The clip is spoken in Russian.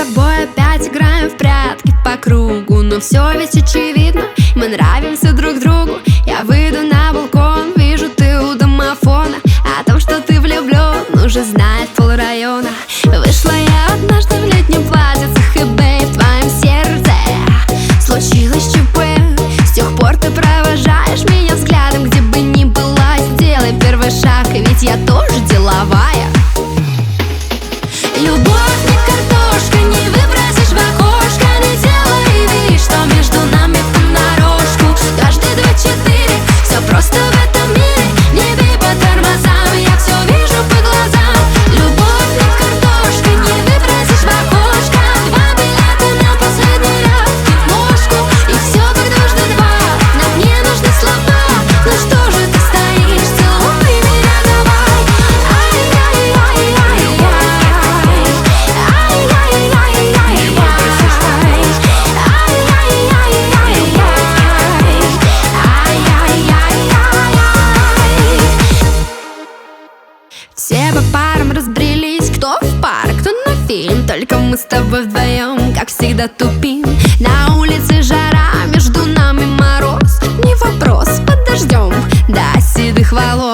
тобой опять играем в прятки по кругу, но все ведь очевидно, мы нравимся друг другу. Я выйду на балкон, вижу, ты у домофона. О том, что ты влюблен, уже знает полрайона. Вышла я однажды в летнем платьицах, и бэй, в твоем сердце случилось ЧП. С тех пор ты провожаешь меня взглядом, где бы ни была. Сделай первый шаг, ведь я тоже деловая. Любовь не картошка, не выбросишь в окошко. Не делай вид, что между нами понарошку. Каждый 2-4, все просто в этом мире. Не бей по тормозам, я все вижу по глазам. Любовь не картошка, не выбросишь в окошко. 2 билета на последний раз в киношку, и все как дважды два. Но мне нужны слова. Ну что же ты стоишь, целуй меня давай. Все по парам разбрелись, кто в парк, кто на фильм. Только мы с тобой вдвоем, как всегда, тупим. На улице жара, между нами мороз. Не вопрос, под дождем до седых волос.